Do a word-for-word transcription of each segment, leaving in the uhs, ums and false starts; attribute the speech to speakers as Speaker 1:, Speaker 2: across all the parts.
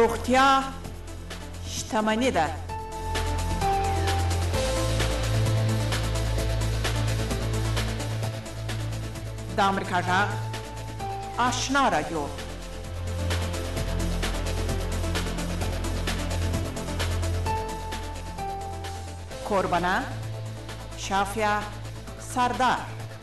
Speaker 1: روغتیا شتمني ده. د امریکا غږ آشنا رادیو. کوربانه شافیا سردار.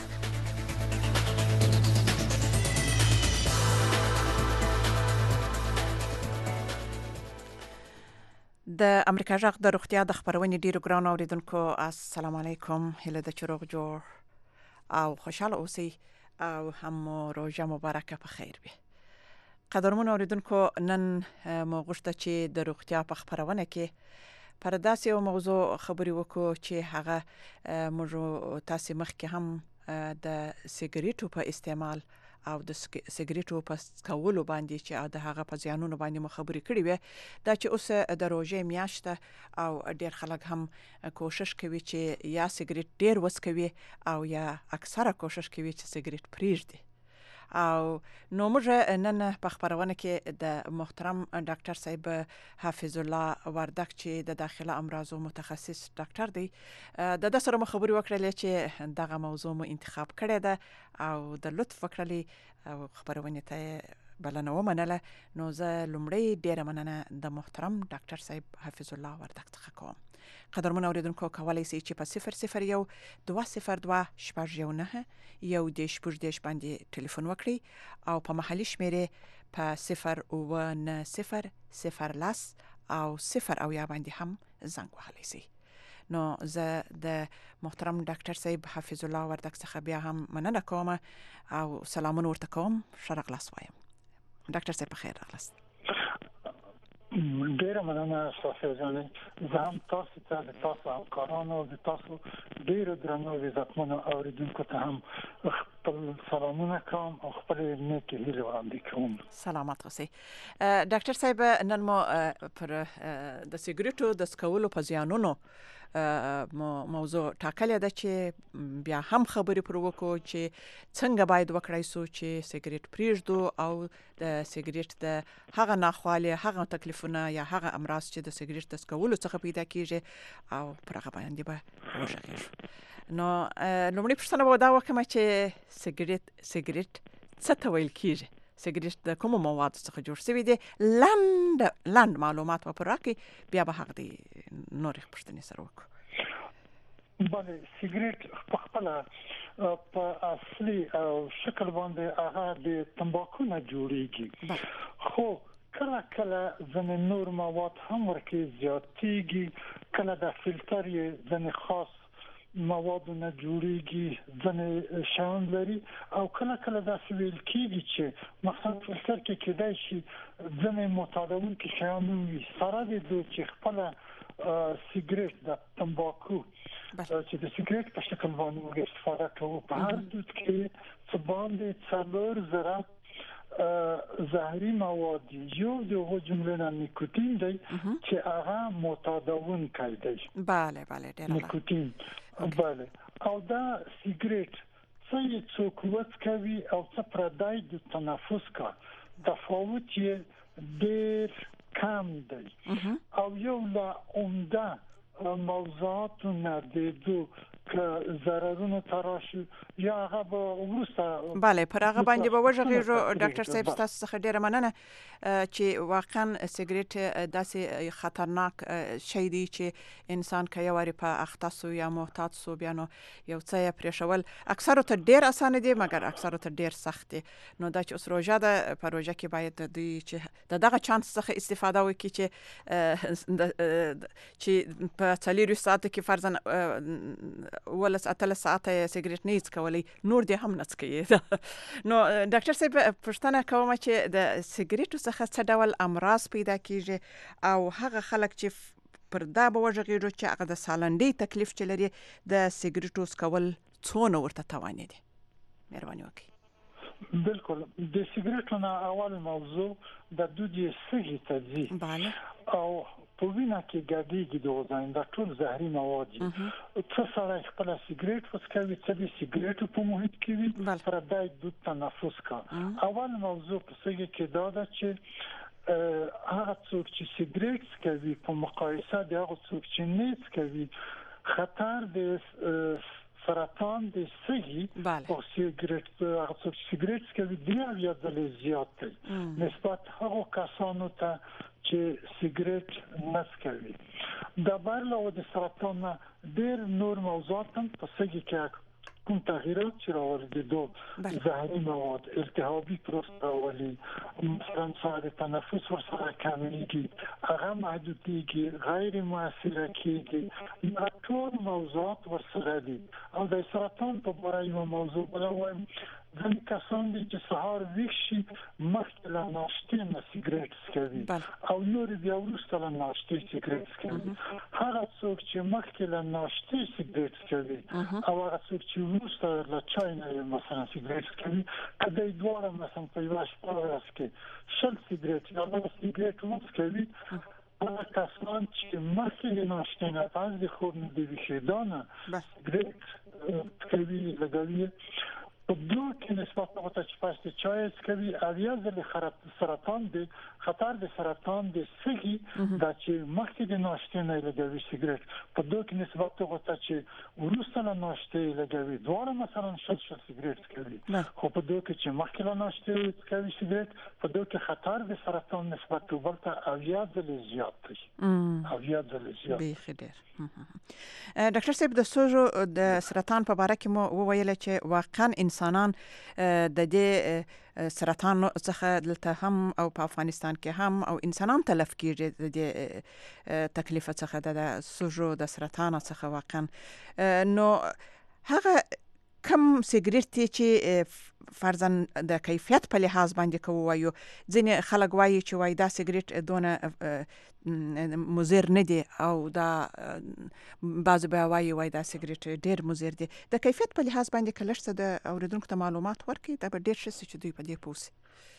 Speaker 1: د امریکا غږ د روغتیا د خبرونې ډیرو ګران اوریدونکو السلام علیکم. هله د چروغ جوړ او خوشاله اوسئ او هم روزه مبارکه په خیر وي. قدرمن اوریدونکو نن مو غوښته چې د روغتیا په خبرونه کې پر داسې یو موضوع خبرې وکړو چې هغه موږ تاسو مخکې هم د سیګریټو په استعمال او د سیګریټو په څکولو باندې چې د هغه په زیانونو باندې مو خبرې کړې وې. دا چې اوس د روژې میاشته او ډېر خلک هم کوشش کوي چې یا سیګریټ ډېر وڅکوي او یا اکثره کوشش کوي چې سیګریټ پرېږدي. او نو موږ نن په خبرونه کې د محترم ډاکټر صاحب حافظ الله وردک چې د داخله امراضو متخصص ډاکټر دی د د سره خبرې وکړلې چې دغه موضوع مو انتخاب کړی ده او د لطف وکړلې او خبرونه ته بلنه ومنله. نو زه لومړی ډیره مننه د محترم ډاکټر صاحب حافظ الله وردک څخه کوم. قدرمن اوریدونکو کولای شئ چې په صفر صفر یو دوه صفر دوه شپږ یو نه یو د شپږ دیش باندې ټلیفون وکړئ او په محلي شمیرې په صفر اوه نه صفر صفر لس او صفر او یا باندې هم زنګ وهلی شئ. نو زه د محترم ډاکټر صاحب حافظ الله وردک څخه بیا هم مننه کوم او سلامونه ورته کوم. ښه راغلاست وایم. ډاکټر صاحب بخیر راغلاست.
Speaker 2: ډیره مننه صافیه جانې. زه هم تاسو ته د تاسو همکارانو د تاسو ډیرو درنو عزتمنو اوریدونکو ته هم خپل سلامونه کوم او خپل نیکې هیلې وړاندې کوم.
Speaker 1: سلامت اوسئ. ډاکټر صاحب نن مو پر د سیګریټو د څکولو په زیانونو موضوع ټاکلې ده چې بیا هم خبرې پر وکړو چې څنګه باید وکړای سو چې سیګریټ پرېږدو او د سیګریټ د هغه ناخوالې هغه تکلیفونه یا هغه امراض چې د سیګریټ د څکولو څخه پیدا کیږي او پر هغه باندې به وغږیږو. نو لومړی پوښتنه به دا وکړم چې سیګریټ سیګریټ څه ته ویل کیږي؟ سیګریټ د کومو موادو څخه جوړ شوی دی؟ لاند لاند معلومات په راکې بیا به هغه د نورې پوښتنې سره وکړو.
Speaker 2: بله سیګریټ په خپله په اصلي شکل باندې هغه د تمباکو نه جوړیږي، خو کله کله ځینې نور مواد هم ورکې زیاتیږي، کله د فلټر یې ځینې خاص موادو نه جوړیږي، ځینې شیان لري او کله کله داسې ویل کېږي چې مثلا فلټر کې کېدای شي ځینې معتادونکي شیان وي سره د دوی چې خپله سیګریټ د تمباکو چې د سیګریټ په شکل باندې موږ استفاده کوو په هر دود کې څه باندې څلور زره زهري مواد یو د هغو جملې نه نیکوتین دی چې هغه معتادونکی دی.
Speaker 1: بله بله ډېر
Speaker 2: نیکوتین. بله او دا سیګریټ څه یې څوک وڅکوي او څه پردی د تنفس کا تفاوت یې ډېر کم دی او یو له عمده موضوعاتو نه د دو که ضررونه تراشي یا هغه به وروسته
Speaker 1: بله پر هغه باندې به وژغېږو. ډاکټر صاحب ستاسو څخه ډېره مننه چې واقعا سیګریټ داسې خطرناک شی دی چې انسان که یو وارې په اخته سو یا محتاط سو بیا نو یو څه یې پرېښول اکثرو ته ډېر اسانه دی مګر اکثرو ته ډېر سخت دی. نو دا چې اوس روژه ده په روژه کې باید د دوی چې د دغه چانس څخه استفاده وکړي چې چې په څلېرویشت ساعتو کې فرضاً ولس اتلس ساعته سیګریټ نه څکولی نور دې هم نه څکوي. نو ډاکټر صاحب پوښتنه کوم چې د سیګریټو څخه څه ډول امراض پیدا کیږي او هغه خلک چې پر دا به وژغېږو چې هغه د سالنډۍ تکلیف چې لري د سیګریټو څکول څونه ورته تاواني دي؟ مهرباني وکړئ.
Speaker 2: بالکل د سیګریټو نه اول موضوع د دود یې سږي ته ځي او په وینه کې ګډېږي د اوزاین دا ټول زهري مواد دي. څه سړی خپله سیګریټ وڅکوي څه د سیګریټو په محیط کې وي پردی دود تنفس کا. اول موضوع په سږي کې دا ده چې هغه څوک چې سیګریټ کوي په مقایسه د هغه څوک چې نه کوي خطر د سرطان د سږي او سیګریټ هغه څوک چې سیګریټ کوي د یا د زیات دی نسبت هغه کسانو ته چې سیګریټ نه کوي د بارلو د سرطان ډېر نور موضوعات هم په سږي کې کوم تغییرات چې راوړي دو زهري مواد التهابي پروسه راوړي مثلا ساعت تنفس ورسره کمیږي هغه محدودیږي غیر مؤثره کیږي ټول موضوعات ورسره دي او د سرطان په اړه یو موضوع بلوایم ځکه کسان چې سهار ویښ مخکې له ناشتې نه سیګریټ څکوي او نور بیا وروسته له ناشتې سیګریټ څکوي هغه څوک چې مخکې له ناشتې سیګریټ څکوي او هغه څوک چې وروسته له چای نه مثلا سیګریټ څکوي کله دواړه مثلا په یو شپه کې شل سیګریټ یا نو سیګریټ وڅکوي هغه کسان چې مخکې له ناشتې نه پس د خوب نه دی ویښېدانه سیګریټ څکوي لګوي په دوه کې نسبت ته چې پاست چای کوي اویا ځل سرطان دی خطر د سرطان د سږي د چې مخکې د ناشتې نه لګوي سیګریټ په دوه کې نسبت ته چې ورسته له ناشتې لګوي دوه مثلا شل شل سیګریټ کوي خو په دوه کې چې مخکې له ناشتې کوي سیګریټ په دوه کې خطر د سرطان نسبت ته ورته اویا ځل زیات دی اویا ځل زیات
Speaker 1: به خیر ډاکټر صاحب د سوژو د سرطان په اړه کې مو وویل چې واقعا انسانان د دې سرطان څخه دلته هم او په افغانستان کې هم او انسانان تلف کیږي د دې تکلیف څخه د سوژو د سرطان څخه واقعا نو هغه کم سیګریټ چې فرضاً د کیفیت په لحاظ باندې کوو وایو ځینې خلک وایي چې وای دا سیګریټ دونه مضر نه دی او دا بعض به وایي وای دا سیګریټ ډیر مضر دی د کیفیت په لحاظ باندې کله څه د اوریدونکو ته معلومات ورکړي دا به ډیر ښه چې دوی په دې پوسي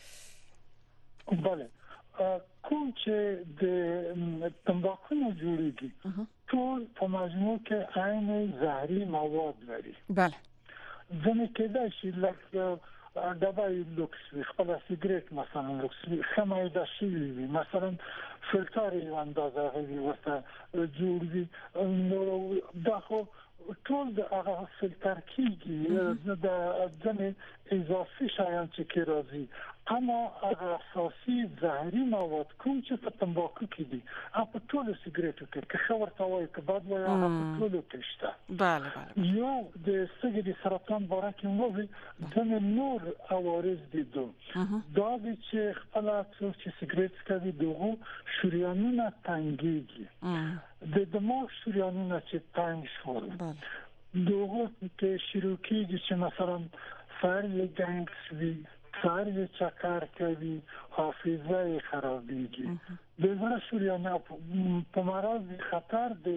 Speaker 2: بله کوم چې د تمباکو نه جوړیږي ټول په مجموع کې عین زهري مواد لري
Speaker 1: بله
Speaker 2: ځنه کېدای شي لکه دبای لوکس وي خپل سیګریټ مثلا لوکس وي خمه د شي وي مثلا فلټر یې اندازه غوي ورته جوړ وي نو دا خو ټول د هغه فلټر کیږي د ځنه اضافي شیان چې کې راځي اما هغه اساسي زهري مواد کوم چې په تمباکو کې دي په ټول سیګریټو کې که خو ورته وایي که بعد وایي هغه په ټول کې شته
Speaker 1: بله بله
Speaker 2: یو د سږي د سرطان باره کې وایي ځنه نور عوارض دي دو دا چې خپل څوک چې سیګریټ کوي دغه شریانونه تنګيږي د دماغ شریانونه چې تنګ شول دغه کې شروع کېږي چې مثلا سر یې ګنګس وي سر یې چکر کوي حافظه یې خرابېږي د زړه شریانه په مرض خطر دی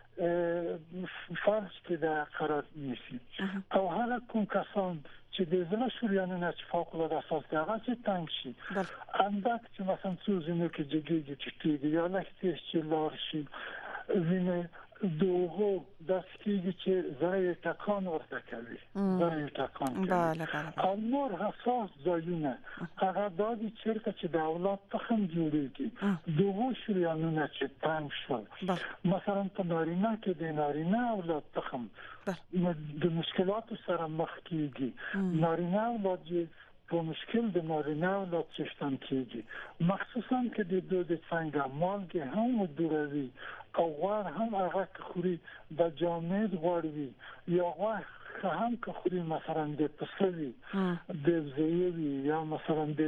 Speaker 2: فرض کې دا قرار نیسي او هغه کوم کسان چې د زړه شریانونه چې فوق العاده اساس دی هغه چې تنګ شي اندک چې مثلا څو زینو کې جګیږي چې کېږي یا لکه چې لار شي وینه دوغو دستگیری که زای تکان ورده کوي زای تکان کوي
Speaker 1: بله بله
Speaker 2: او نور حساس زایونه هغه دادی چرته چې د اولاد تخم جوړیږي دوغو شریانونه چې تنگ شول مثلا په نارینه کې د نارینه اولاد تخم د مشکلاتو سره مخ کیږي نارینه اولاد په مشکل د نارینه اولاد چشتن کیږي مخصوصا که د دو د څنګه مالګه هم دوروي او غوړ هم هغه خوري د جامد غوړ وي یا غوړ هم که خوري مثلا د پسوي د زیوي یا مثلا د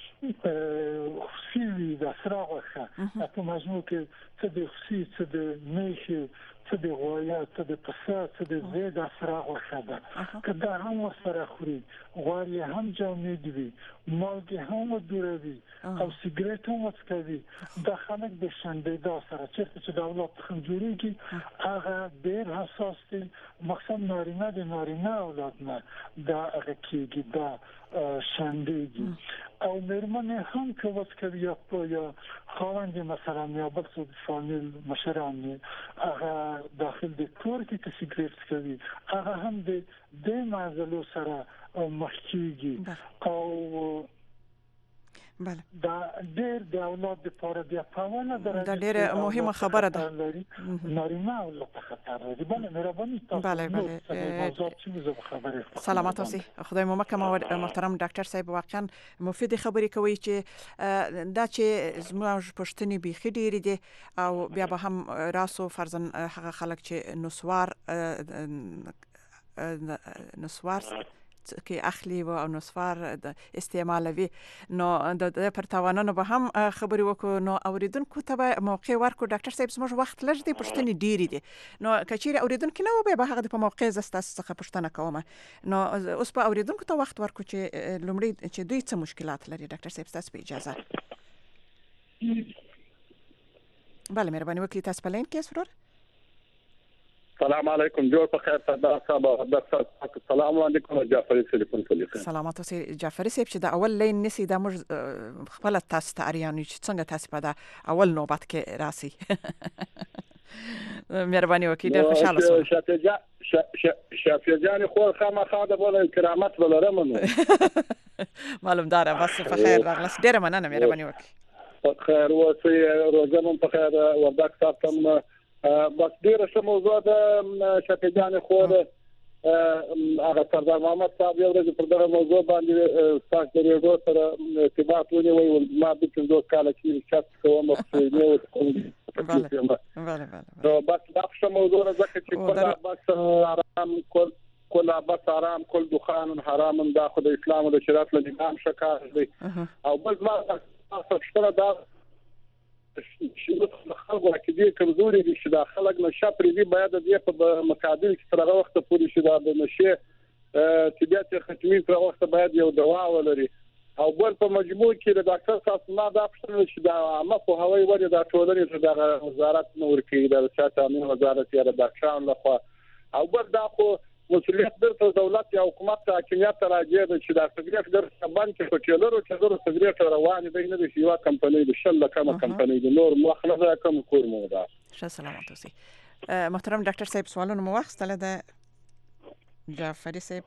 Speaker 2: خصوصي د سراغه په مجموع کې څه د خصوصي څه د میخي څه د غویا څه د پسه څه د زید سراغه ده کله هم سره خوري غوړ هم جامد وي مالګه هم دوروي او سیګریټ هم وڅکوي د خلک د شندېدا سره چې د اولاد څخه جوړیږي هغه ډېر حساس دي مخصوصا نارینه د نارینه اولاد نه دا هغه کېږي دا شندېږي او مېرمنې هم که وڅکوي یا یا خاوند مثلا یا بل څه فامیل مشران هغه داخل د کور کې چې سیګریټ څکوي هغه هم د دې معضلو سره مخ کېږي او
Speaker 1: بله
Speaker 2: دا ډېر د اولاد لپاره د پاونه درجه
Speaker 1: دا ډېره مهمه خبره ده
Speaker 2: نارینه اولاد ته خطر لري. بله مهرباني تاسو
Speaker 1: بله بله سلامات اوسئ. خدای مو مکه محترم ډاکټر صاحب، واقعا مفید خبرې کوي چې دا چې زموږ پښتنې بیخي ډېرې دي او بیا به هم راسو فرضاً هغه خلک چې نسوار نسوار کې اخلي او نسوار استعمالوي، نو د پر تاوانونو به هم خبرې وکړو. نو اوریدونکو ته به موقع ورکړو. ډاکټر صاحب زموږ وخت لږ دی، پوښتنې ډېرې دي، نو که چیرې اوریدونکي نه وو به هغه په موقع زه ستاسو څخه پوښتنه کوم. نو اوس به اوریدونکو ته وخت ورکړو چې لومړی چې دوی څه مشکلات لري. ډاکټر صاحب ستاسو په اجازه. بله مهرباني وکړئ، تاسو په لین کې سرور.
Speaker 3: السلام علیکم، جوړ په خیر. صدر صاحب السلام علیکم. جعفری تلیفون کوي.
Speaker 1: سلامات اوسئ جعفری صاحب، چې د اول لین نسی د موږ خپل تاسو ته اړین چې څنګه تاسو په دا اول نوبت کې راسي. مهرباني وکړئ، ډېر خوشاله شوم.
Speaker 3: شافعي جان شافعي جان خو خامخا د بوله کرامت ولرم نو
Speaker 1: معلوم داره. بس په خیر راغلاست. ډېر مننه، مهرباني وکړئ.
Speaker 3: په خیر اوسئ، روزانه په خیر. وردګ صاحب تم بس ډیره ښه موضوع ده. شافعي جان خو هغه سردار محمد صاحب یو ورځ پر دغه موضوع باندې تاسو د ریډیو سره ارتباط ونیوئ. ما د پنځه کال کې چت کوم په یو کوم
Speaker 1: بله بله
Speaker 3: نو بس دا ښه موضوع ده ځکه چې کله بس آرام کول کله بس آرام کول دخان حرام دا خو د اسلام او د شریعت له نظام شکار دی. او بل ما تاسو شته دا شروط خلکو کې دي کمزوري دي چې دا خلک نشه پرې دي، باید د دې په مقابل کې تر هغه وخت پورې چې دا د نشه طبيعت ختمي تر وخت باید یو دوا ولري. او بل په مجموع کې د ډاکټر صاحب نه دا پښتنه چې دا عامه په هوایي وړي دا ټولنې ته د وزارت نور کې د صحت امن وزارت یا د ډاکټرانو لخوا او بل دا خو مسؤلیت درته دولت یا حکومت ته حاکمیت راځي چې دا سګریټ در سبان کې په کېلرو چې در سګریټ روان دي نه دي یو کمپنۍ د شل کمه کمپنۍ د نور مخلصه کم کور مو ده.
Speaker 1: ښه سلامت اوسئ. محترم ډاکټر صاحب سوالونه مو واخیستله ده جعفری صاحب.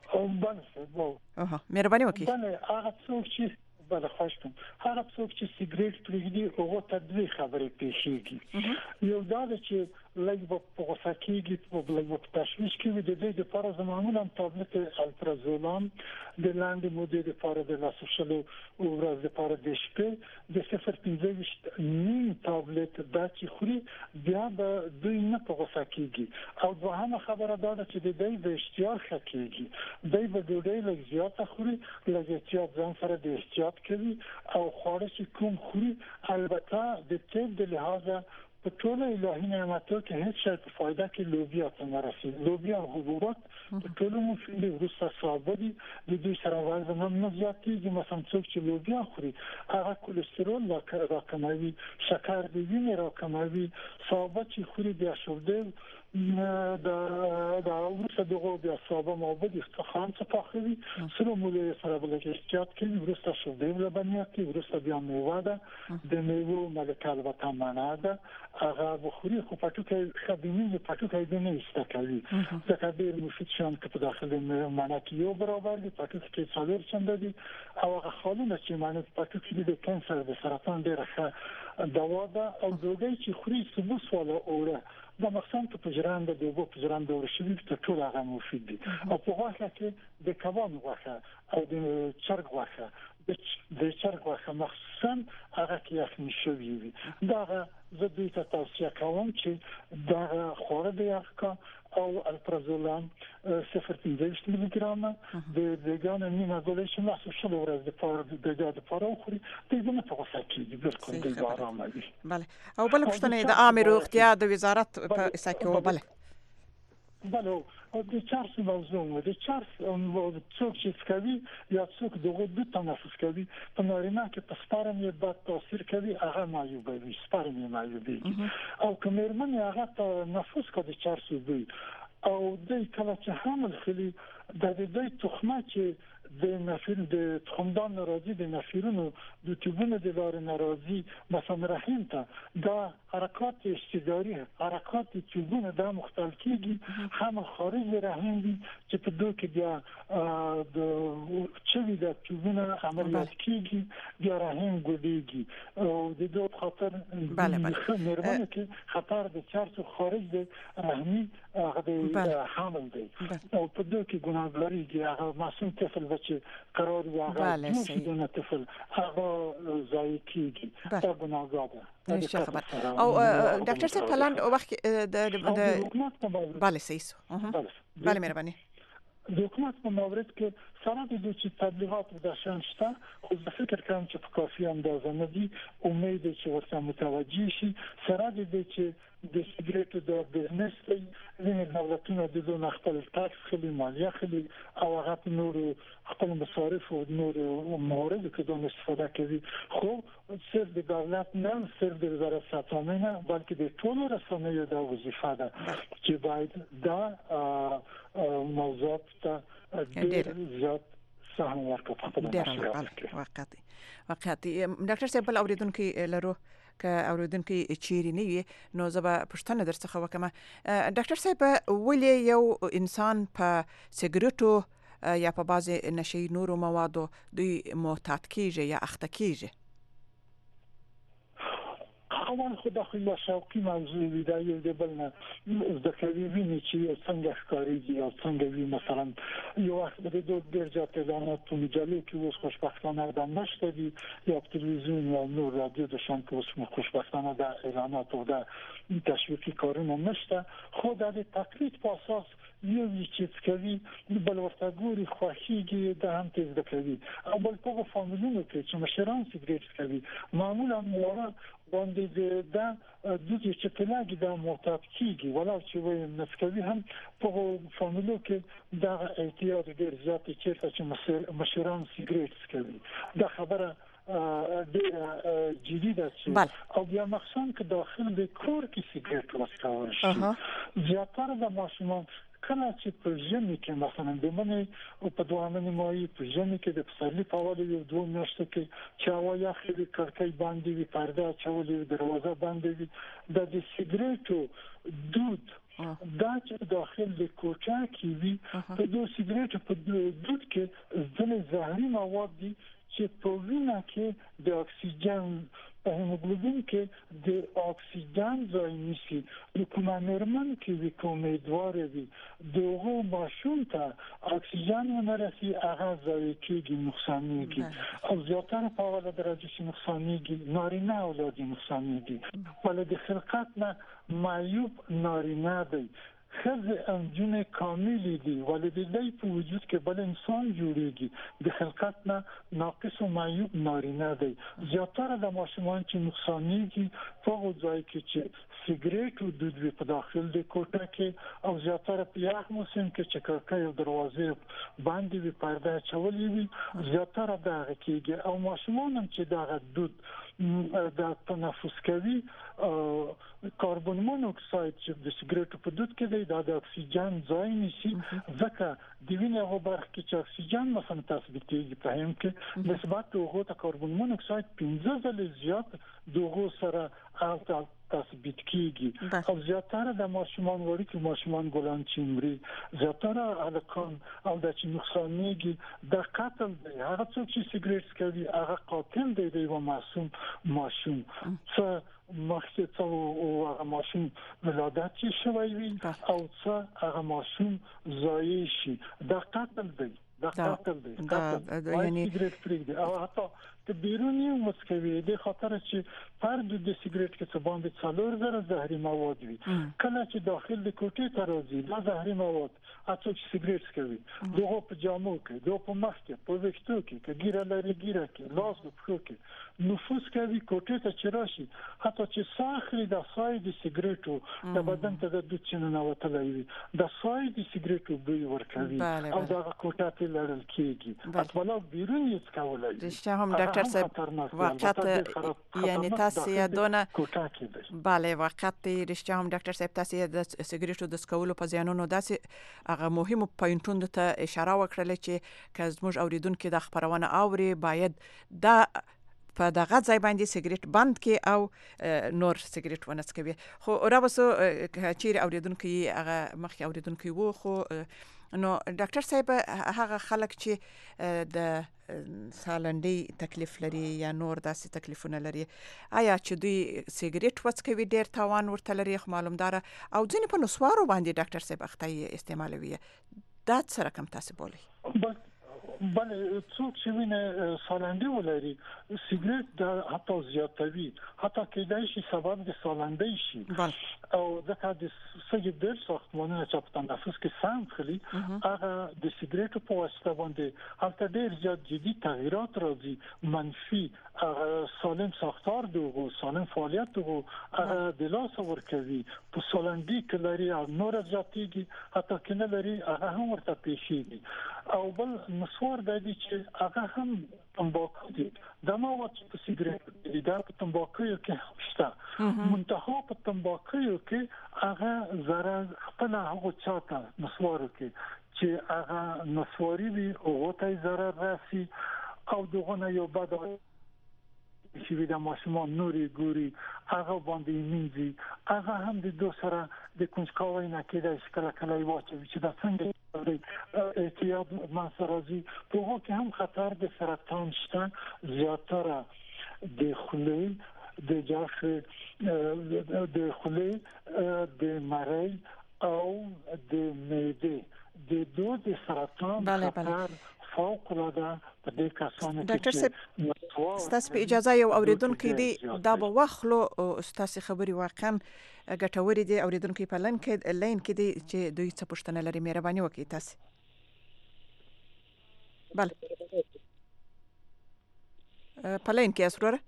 Speaker 1: اوه مهرباني وکړئ.
Speaker 2: بله هغه څوک چې بله خواهش کوم هغه څوک چې سګریټ پرېږدي هغه ته دوې خبرې پیښیږي. یو دا ده چې لږ په غوسه کېږي، لږ په تشویش کې وي. د دې لپاره معمولا تابلت الپرازولام د لاندې مودې لپاره د لاسو شلو ورځې لپاره د شپې د صفر پنځه ویشت نیم تابلت دا چې خوري بیا به دوی نه په غوسه کېږي. او دوهمه خبره دا ده چې د دوی د اشتها ښه کېږي. دوی به ډوډۍ لږ زیاته خوري، لږ احتیاط ځان سره د احتیاط کوي او خواړه چې کوم خوري البته د طب د لحاظه په ټول الهي نعمتو کې هیڅ شی په فایده کې لوبیا ته نه رسي. لوبیا او حبوبات په ټول مفید دي، وروسته سابه دي، د دوی سره وزن هم نه زیاتېږي. مثلا څوک چې لوبیا خوري هغه کلسترول راکموي، شکر د وینې راکموي. سابه چې خوري بیا شوده دا دا وروسته دغه بیا سابه مواد استخوان څخه پاخوي، سره مولې سره بل کې احتیاط کوي. وروسته شوده لبنیات کې وروسته بیا میوه ده، د میوه ملکه البته معنا ده هغه بخوري خو پټوکې خدمي پټوکې د نه استکوي ځکه ډېر مفید شان کې په داخله معنا کې یو برابر دي. پټوکې کې څلور چنده دي او هغه خالونه چې معنا پټوکې د کانسر د سرطان ډېر ښه دوا ده. او دوی چې خوري سبوس ولا اوره دا مخصوصا په جران د دوبو په جران د ورشي ته ټول هغه مفید دي. او په واخه کې د کباب غوښه او د چرګ غوښه د چرګ غوښه مخصوصا هغه کې یخني شوی وي. دا زه دوی ته توصیه کوم چې دا خوړه د یخکا او الپرازولام صفر پنځه ویشت میلي ګرام د دګان نیمه ګولې چې ماسو شل ورځې د پاره د دګا د پاره خوري د دې نه په وسه کې بالکل د آرام دي.
Speaker 1: بله او بل پښتنه د عامه روغتیا د وزارت په اساکو بله
Speaker 2: بله او د چارس موضوع د چارس څوک چې کوي یا څوک دغه د تنفس کوي په نارینه کې په سپارم یې بد تاثیر کوي هغه مایوبه وي سپارم یې مایوبه او کومرمن هغه تنفس کوي چارس وي او د کله چې حامل خلی د دې تخمه چې د نفیر د خندان ناراضي د نفیرونو د توبونو د لار ناراضي مثلا رحم ته دا حرکات استداری حرکات چوبونه د مختل کیږي هم خارج رحم دي چې په دوه کې بیا د چوي د چوبونه عملیات کیږي بیا رحم ګډيږي او د دوه خطر
Speaker 1: بله بله
Speaker 2: مرمنه کې خطر د چارچو خارج د رحمي هغه حامل دي او په دوه کې ګناهګاری دي هغه معصوم طفل بچي قرار وي هغه جوړ طفل هغه ځای کیږي دا ګناهګار
Speaker 1: نشه خبر او ډاکټر صاحب پلاند او وخت د بله سیسو بله مهرباني
Speaker 2: د حکومت په مورد کې سره د دوی تبلیغات د شان شته خو زه فکر کوم چې په کافي اندازه نه دي امید چې ورته متوجي شي سره د دې چې د سیګریټو د بزنس لپاره د دولتونو د دوه خپل ټاکس خلی مالیه خلی او هغه په نور خپل مصارف او نور موارد کې د استفاده کوي خو صرف د دولت نه صرف د وزارت ساتنه بلکې د ټولو رسنیو د وظیفه ده چې باید دا موضوع ته ډېر زیات سهم ورکړي
Speaker 1: ډېر وقتی وقتی ډاکټر صاحب بل اوریدونکو لرو که اوریدونکو چیرې نه وي نو زه به پوښتنه درڅخه وکم ډاکټر صاحب ولې یو انسان په سیګریټو یا په بعضی نشي نورو موادو دوی معتاد کیږي یا اخته کیږي
Speaker 2: اول خو داخله شوقي موضوع دی دا یو د بل نه ځکه ویني چې څنګه ښکاريږي او څنګه وی مثلا یو وخت د دوه ډیر ځاتې اعلانات په مجلو کې اوس خوشبختانه د نشته دي یا په تلویزیون او نور رادیو د شان کې اوس خوشبختانه د اعلانات او د تشویقي کارونه نشته خو د تقلید په اساس یو چې کوي بل ورته ګوري خوښيږي د هم تیز کوي او بل په فامیلونو کې چې مشران سیګریټ کوي معمولا مورا باندې دا د دې چې کلاګي د معتاد کیږي ولر چې وایي مسکوي هم په فامیلو کې دا احتیاط ډیر زیات چې مشران سیګریټ کوي دا خبره ډیر جدي ده او بیا مخصوصا که داخل د کور کې سیګریټ وسکول شي زیاتره د ماشومان کله چې په ژمي کې مثلا د منې او په دوامنې مایي په ژمي کې د پسرلي په اول یو دوه میاشتو کې چې هوا یخې وي کړکۍ باندې وي پرده اچولې وي دروازه باندې وي د د سیګریټو دود دا چې داخل د کوټه کې وي په دوه سیګریټو په دود کې ځینې زهري مواد دي چې په وینه کې د اکسیجن په هیموګلوبین کې د اکسیجن ځای نیسي د کومه نورمال کې وي کوم امیدوار وي دغه ماشوم ته اکسیجن ونرسي هغه ځای کېږي نقصانېږي او زیاتره په اوله درجه کې نقصانېږي نارینه اولاد نقصانېږي ولې د خلقت نه معیوب نارینه دی خزه انجونه کاملی دي ولې د په وجود کې بل انسان جوړيږي د خلقت نه ناقص او معیوب نارینه دی زیاتره د ماشومان چې نقصانېږي په ځای کې چې سیګریټ او د دوی په داخل د کوټه کې او زیاتره په یخ موسم کې چې کړکۍ او دروازې باندې وي پرده چولې وي زیاتره دغه کېږي او ماشومان چې دغه دود د تنفس کوي کاربن مونوکساید چې د سیګریټو په دود کې دی دا د اکسیجن ځای نیسي ځکه د وینې هغه برخه کې چې اکسیجن مثلا تثبیتېږي په هم کې نسبت هغه ته کاربن مونوکساید پنځه ځله زیات دغه سره او تثبیت کیږي او زیاتره د ماشومان وړي کې ماشومان ګلان چمري زیاتره الکان او د چې نقصانېږي د قتل دی هغه څوک چې سیګریټ کوي هغه قاتل دی د یو معصوم ماشوم څه مخکې څو هغه ماشوم ولادت شوی وي او څه هغه ماشوم زایي شي د قتل دی د قتل دی یعنی سیګریټ پرېږدي او حتی د بیرونی مسکوي د خاطر چې فرد د سیګریټ کې څه باندې څلور زره زهري مواد وي کله چې داخل د کوټې ته راځي دا زهري مواد اته چې سیګریټ کوي دغه په جامو کې دغه په مخ کې په وښتو کې کې ګیره لري ګیره کې لاس په خو کې نفوس کوي کوټې ته چې راشي حتی چې ساخري د ساید سیګریټو د بدن ته د دوت چنه نوتلای وي د ساید سیګریټو بوی ورکوي او دا کوټه ته لړل کېږي اټولا بیرون یې څکولای
Speaker 1: رښتیا هم ډاکټر صاحب وقت یعنی تاسو یادونه بله وقت رښتیا هم ډاکټر صاحب تاسو د سیګریټو د سکولو په زیانونو داسې هغه مهمو پوینټونو ته اشاره وکړه چې که زموږ اوریدونکو د خبرونه اوري باید دا په دغه ځای باندې سیګریټ بند کې او نور سیګریټ ونه څکوي. خو راوسو چیرې اوریدونکو هغه مخکې اوریدونکو وو، خو نو ډاکټر صاحب هغه خلک چې د سالنډي تکلیف لري یا نور داسې تکلیفونه لري، آیا چې دوی سیګریټ وڅکوي ډیر تاوان ورته لري؟ خو معلومدار او ځینې په نسوارو باندې ډاکټر صاحب اخته استعمالوي، دا څه رقم تاسو بولي؟
Speaker 2: بله څوک چې وینه سالنډي ولري سیګریټ د حتی زیاتوي، حتی کېدای شي سبب د سالنډي شي او ځکه د سګي د ساختمانونو چې په تنفس کې سم خلی هغه د سیګریټ په واسطه باندې هلته ډیر زیات جدي تغیرات راځي، منفي سالم ساختار دغه سالم فعالیت دغه هغه د لاس ورکوي په سالنډي کې لري او نور زیاتېږي، حتی کې نه لري هغه هم ورته پیښیږي. او بل مسوار د دې چې هغه هم تمباکو دي، دا نو چې په سیګریټ دي، دا په تمباکو کې شته، منتها په تمباکو کې هغه ضرر خپل هغه چاته مسوار کې چې هغه مسواري وي او ته ضرر راسي او دغه یو بد چې د ماشومان نوري ګوري هغه باندې منځي، هغه هم د دوه سره د کنجکاوی نه کېدای شي کله کله واچوي چې دا څنګه احتیاط ما سره زی په هغه کې هم خطر د سرطان شته، زیاتره د خولې د جاف د خولې د مری او د معدې د دوه د سرطان خطر فوق العاده په دې کسانو کې.
Speaker 1: ډاکټر صاحب ستاسو په اجازه یو اوریدونکو دی دا به واخلو، ستاسو خبري واقعا ګټورې دي، اوریدونکو په لین کې لین کې دي چې دوی څه پوښتنه لري، مهرباني وکړئ تاسو. بله په لین کې اسروره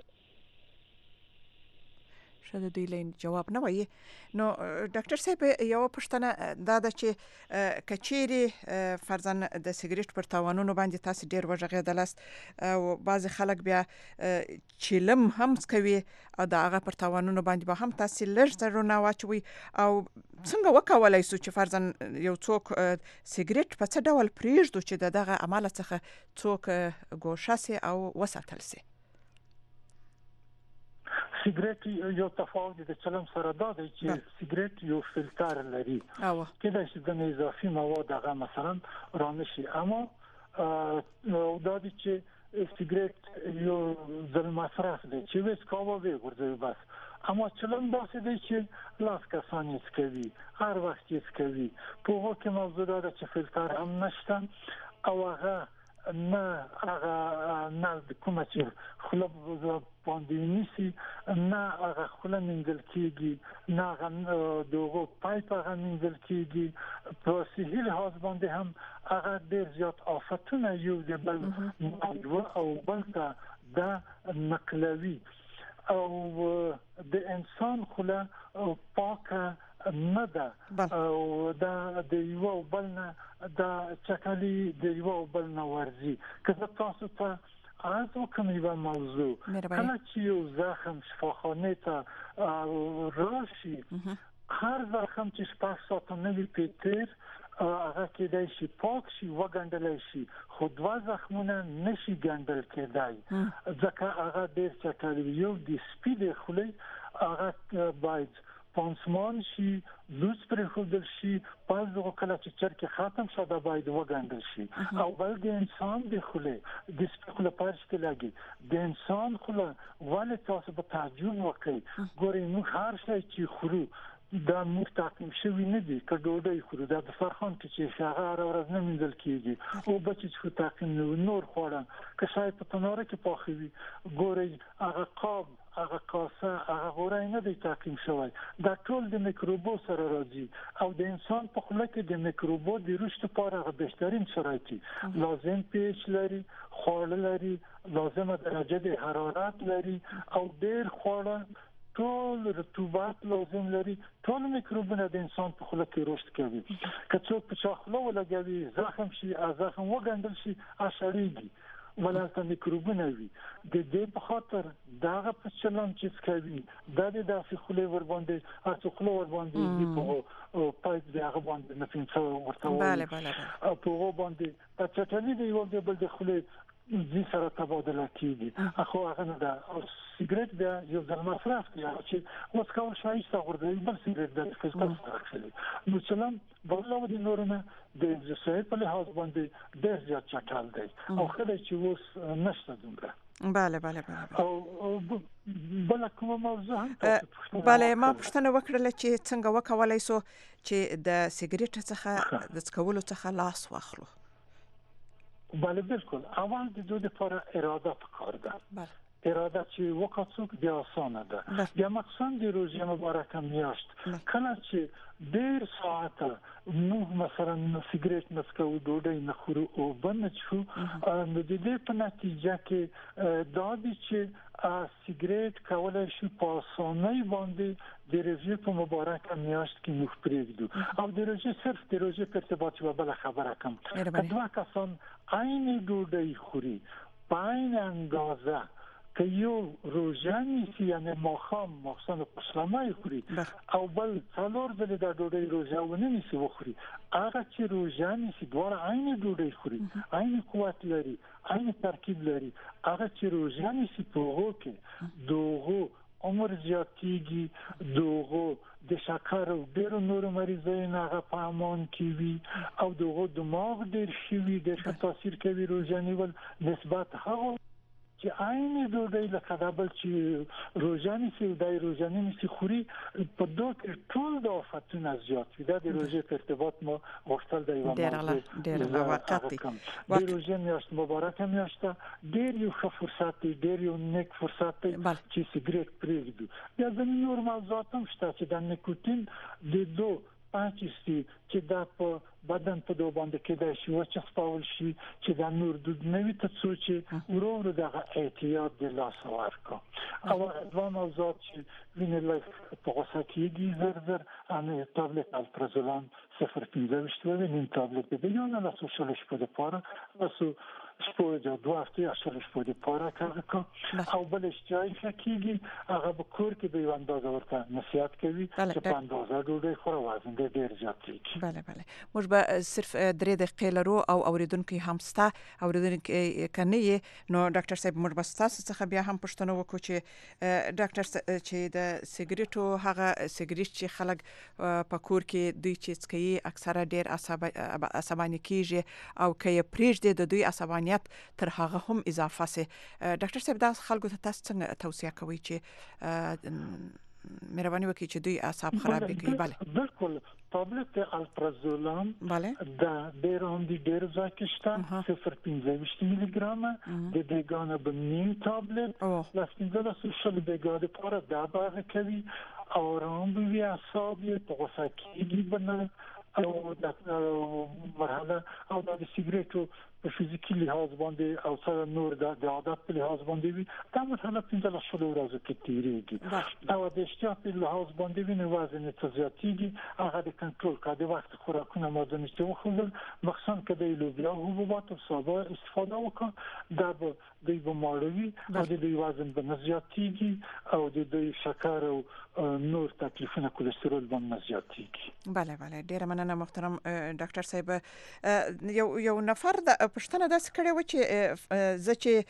Speaker 1: شاید دوی لین جواب نه وایي. نو ډاکټر صاحب یو پوښتنه دا ده چې کچېرې فرضاً د سیګریټ پر تاوانونو باندې تاسو ډیر وژغېدلاست او بعضې خلک بیا چیلم هم څکوي او د هغه پر تاوانونو باندې به هم تاسو لږ ضررونه واچوي، او څنګه وکولای شو چې فرضاً یو څوک سیګریټ په څه ډول پرېږدو چې د دغه عمله څخه څوک ګوښه سي او وساتل سي؟
Speaker 2: سیګریټ یو تفاوت د چلم سره دا دی چې سیګریټ یو فلټر لري، کله چې د اضافي مواد هغه مثلا رانشي، اما دا دی چې سیګریټ یو ځل مصرف دی چې وس کاوه وي ورته بس، اما چلم داسې دی چې لاس کسان یې کوي هر وخت یې کوي، په هغه کې موضوع دا چې فلټر هم نشته او هغه نه هغه نه کومه چې خلک باندې نیسی، نه هغه خله منځل کېږي، نه هغه دغه پایپ هغه منځل کېږي، په صحي لحاظ باندې هم هغه ډېر زیات آفتونه یو د بل او بل ته دا نقلوي او د انسان خله پاکه نه ده او دا د یو بل نه دا چکلي د یو بل نه ورزي. که تاسو ته از وکم یو موضوع کله چې یو زخم شفاخانه ته راشي، هر زخم چې شپږ ساعته نه وي پیتر هغه کېدای شي پاک شي وګنډل شي، خو دوه زخمونه نشي ګنډل کېدای ځکه هغه ډېر چټل یو د سپیډ خولې هغه باید پانسمان شي، لوس پر خودل شي، پس دغه کله چې چرګ ختم شوه باید وګنډل شي. او بل د انسان د خولې د سپیډ پارش کې لګي د انسان خوله ولې تاسو په تعجب وکړي، ګورئ موږ هر شی چې خورو دا موږ تعقیم شوی نه دي، که ډوډۍ خورو دا د فرخان کې چې هغه هر ورځ نه منځل کېږي او بچي چې تعقیم نور خوړه که شاید په تناره کې پاخوي، ګورئ هغه قاب هغه کاسه هغه غوړی نه دی تعقیم شوی، دا ټول د میکروبو سره راځي او د انسان په خوله کې د میکروبو د رشد لپاره هغه بهترین شرایط لازم پیچ لري، خواړه لري، لازمه درجه د حرارت لري او ډیر خواړه ټول رطوبت لازم لري، ټول میکروبونه د انسان په خوله کې رشد کوي. که څوک په چا خوله ولګوي زخم شي، زخم وګنډل شي اشړېږي ولته میکروبونه وي، د دې په خاطر داغه په چلن چې کوي دا د داسې خولې ور باندې هڅه خولې ور باندې په پایپ دغه باندې نه فینڅو ورته
Speaker 1: بله بله
Speaker 2: په هغه باندې په چټنی دی یو د بل د خولې زی سره تبادله کیږي خو هغه نه ده. سیګریټ بیا یو ځل مصرف دی چې اوس کول شایي څنګه بل سیګریټ د فزیکل سره نو چلم بلو د نورنه د ځای په لحاظ باندې ډېر زیات چټل دی او خدای چې اوس نشته دومره.
Speaker 1: بله بله بله
Speaker 2: او بل کومه موضوع
Speaker 1: بله ما پوښتنه وکړله چې څنګه وکولای سو چې د سیګریټ څخه د څکولو څخه لاس واخلو.
Speaker 2: بله بالکل اول د دوی لپاره اراده پکار ده.
Speaker 1: بله
Speaker 2: اراده چې وکړو بیا آسانه ده. بیا مخصوصا د روزه مبارکه میاشت کله چې ډیر ساعت نو مثلا سیګریټ نسکو ډوډۍ نه خورو او بنچو نو د دې په نتیجه کې دا دي چې سیګریټ کولای شي په آسانۍ باندې د روزه په مبارکه میاشت کې موږ پرېږدو او د روزه صرف د روزه په ارتباط یو بل خبره کوم. کله کسان عین ډوډۍ خوري په عین اندازه که یو روزانه سی یعنی ماخام مخصوصا پسلمای خوري او بل څلور ځله د ډوډۍ روزانه نیسی وخوري هغه چې روزانه سی دوه عین ډوډۍ خوري عین قوت لري عین ترکیب لري هغه چې روزانه سی په هوکه دوغو عمر زیاتیږي دوغو د شکر او ډېر نور مریضانو هغه په امان کې وي او دوغو دماغ ډېر شي ډېر تاثیر کوي روزانه ول نسبت هغه چې عین ډوډۍ لکه دا بل چې روزانه سي د روزانه سي خوري په دوه کې ټول د افتونه زیات وي د روزه په ارتباط مو غوښتل دی و
Speaker 1: ډېر ډېر وقت
Speaker 2: د روزه میاشت مبارکه میاشت ډېر یو ښه فرصت دی ډېر یو نیک فرصت دی چې سیګریټ پرېږدو. یا د نور موضوعات هم شته چې د نیکوتین د دوه پاتېسي چې دا په بدن په دوه باندې کې د شي چې خپل شي چې د نور د نوې تڅوچې ورو ورو د احتیاط د لاس ورکو او دا موضوع چې ویني په غوسه کې زر زر ان تابلت الپرازولام صفر پنځه وشتوي نیم تابلت د یو نه لاسو شلش په لپاره لاسو سپور د دوه هفته شلش په لپاره کار او بل اشتیاقي کېږي هغه به کور کې به اندازه ورته نصیحت کوي چې په اندازه ډوډۍ خورو وزن ډېر زیات کېږي.
Speaker 1: بله بله موږ به صرف درې دقیقې لرو او اوریدونکو هم ستا اوریدونکو کني نو ډاکټر صاحب موږ به تاسو څخه بیا هم پوښتنه وکړو چې ډاکټر چې د سیګریټو هغه سیګریټ چې خلک په کور کې دوی چې څکي اکثره ډېر عصباني کیږي او کې پرېږدي د دوی عصبانیت تر هغه هم اضافه سي. ډاکټر صاحب دا خلکو ته تاسو څنګه توصيه کوي چې مهرباني وکړئ چې دوی اعصاب خراب کړي؟ بله
Speaker 2: بالکل تابلت الپرازولام
Speaker 1: بله
Speaker 2: دا ډېر هم دي ډېر ځکه صفر پنځه ملي ګرام د دګانه بنیم تابلت لاسنځله سوشل دګاده پر دا باغ کوي او روم بي اعصاب په غوسه کې بنه او د مرحله او د سیګریټو په فزیکي لحاظ باندې او سره نور د عادت په لحاظ باندې وي دا مثلا پنځه لسو ورځې کې تیریږي او د اشتیاق په لحاظ باندې ویني وزن ته زیاتیږي هغه د کنټرول کړه د وخت خوراکونه مازن استوخل مخصوصا کله لوبیا او حبوبات او سابه استفاده وکړه دا به د بیماروي او د وزن په زیاتیږي او د شکر او نور تکلیفونه کولېسترول باندې زیاتیږي.
Speaker 1: بله بله ډیره مننه محترم ډاکټر صاحب. یو یو نفر د پښتنه داس کړي و چې زه چې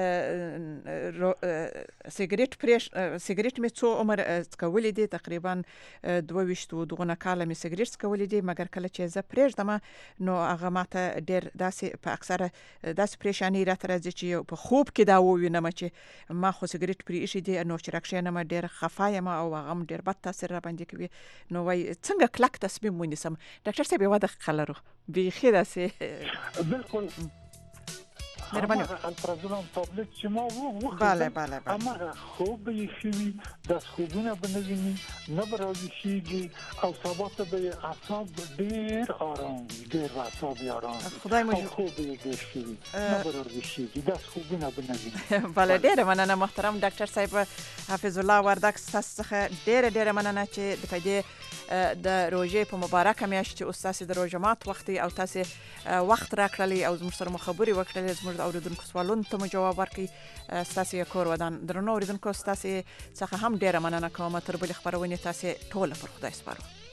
Speaker 1: سیګریټ پرېش سیګریټ می څو عمر څکولې دي تقریبا دوه ویشتو دغه کال می سیګریټ څکولې دي مګر کله چې زه پرېږدم نو هغه ماته ډېر داسې په اکثره داسې پریشانی راته راځي چې په خوب کې دا ووینم چې ما خو سیګریټ پرېښی دي نو چې راکښینم ډېر خفه یم او هغه ډېر بد تاثیر را باندې کوي نو وای څنګه کلک تصمیم ونیسم؟ ډاکټر صاحب یو دقیقه لرو بیخي داسې
Speaker 2: بالکل
Speaker 1: مهرباني
Speaker 2: الپرازولام تابلت چې ما وخورم
Speaker 1: بله بله بله
Speaker 2: اما خوب به شوي د خوبونه بنویني نه براویږي او سبا ته به اعصاب ډېر آرام ډېر اعصاب آرام
Speaker 1: خدای مو
Speaker 2: خوب به شوي نه براویږي د خوبونه بنویني.
Speaker 1: بله ډېر مننه محترم ډاکټر صاحب حفظ الله وردک تاسو څخه ډېر ډېر مننه چې د پدې د روزې په مبارکه میاشت چې استاد د روزه مات وخت او تاسو وخت راکړلی او زموږ سره خبرې وکړلې زموږ اوریدونکو سوالونو ته جواب ورکړي تاسو یې کور ودان درنو اوریدونکو تاسو څخه هم ډیره مننه کوم تر بل خبرونه تاسو ټول پر خدای سپارو.